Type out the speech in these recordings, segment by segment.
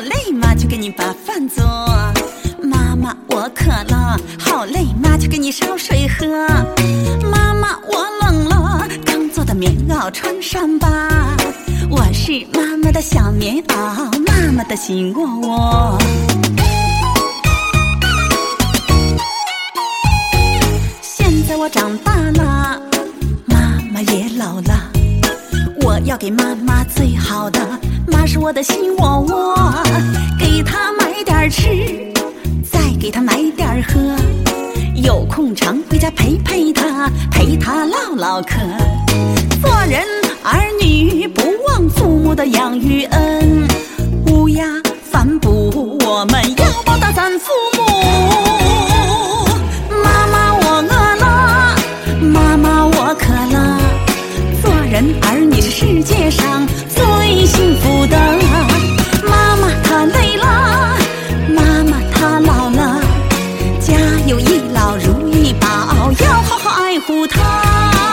累妈去给你把饭做。妈妈我渴了，好累妈去给你烧水喝。妈妈我冷了，刚做的棉袄穿上吧。我是妈妈的小棉袄，妈妈的心窝窝。现在我长大了，妈妈也老了，我要给妈妈最好的，妈是我的心窝窝，给她买点吃，再给她买点喝，有空常回家陪陪她，陪她唠唠嗑。做人儿女不忘父母的养育恩，乌鸦反哺我们要报答咱父母。妈妈我饿了，妈妈我渴了，做人儿女是世界上最幸福的。妈妈她累了，妈妈她老了，家有一老如一宝，要好好爱护她。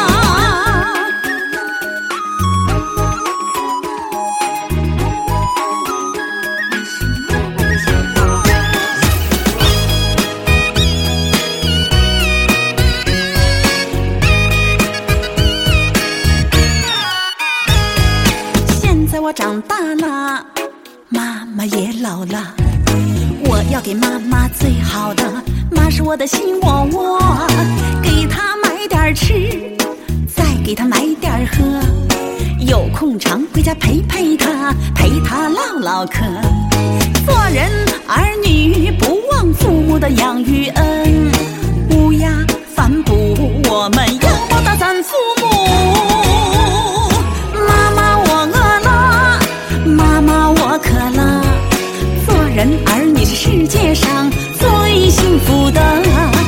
我长大了，妈妈也老了，我要给妈妈最好的，妈是我的心窝窝，给她买点吃，再给她买点喝，有空常回家陪陪她，陪她唠唠嗑。做人儿女不忘父母的养育恩，乌鸦反哺我们要报答咱父母。妈妈我饿了，妈妈我渴了，做人儿女是世界上最幸福的。